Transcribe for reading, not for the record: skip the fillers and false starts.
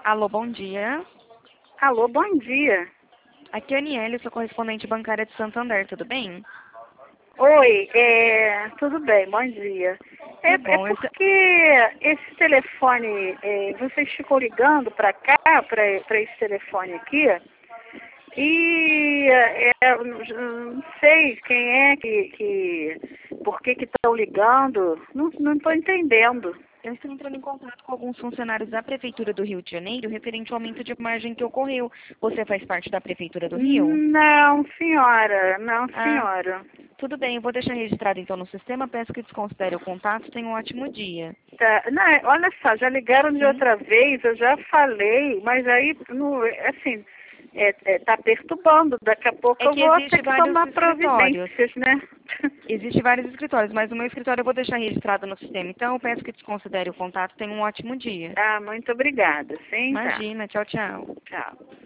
Alô, bom dia. Alô, bom dia. Aqui é a Aniele, sou correspondente bancária de Santander, tudo bem? Oi, tudo bem, bom dia. Que bom, Porque esse telefone, vocês ficam ligando para cá, para esse telefone aqui, e não sei quem é por que estão ligando, não estou entendendo. eu estou entrando em contato com alguns funcionários da Prefeitura do Rio de Janeiro referente ao aumento de margem que ocorreu. Você faz parte da Prefeitura do Rio? Não, senhora, não, Ah, senhora. tudo bem, eu vou deixar registrado então no sistema, peço que desconsidere o contato, tenha um ótimo dia. Tá. Não, olha só, já ligaram de Sim? outra vez, eu já falei, mas aí, assim, tá perturbando. Daqui a pouco É eu que vou existe ter que vários tomar escritórios. providências, né? Existem vários escritórios, mas o meu escritório eu vou deixar registrado no sistema. Então, eu peço que desconsidere o contato. Tenha um ótimo dia. Ah, muito obrigada. Sim, tá. Imagina. Tchau, tchau. Tchau.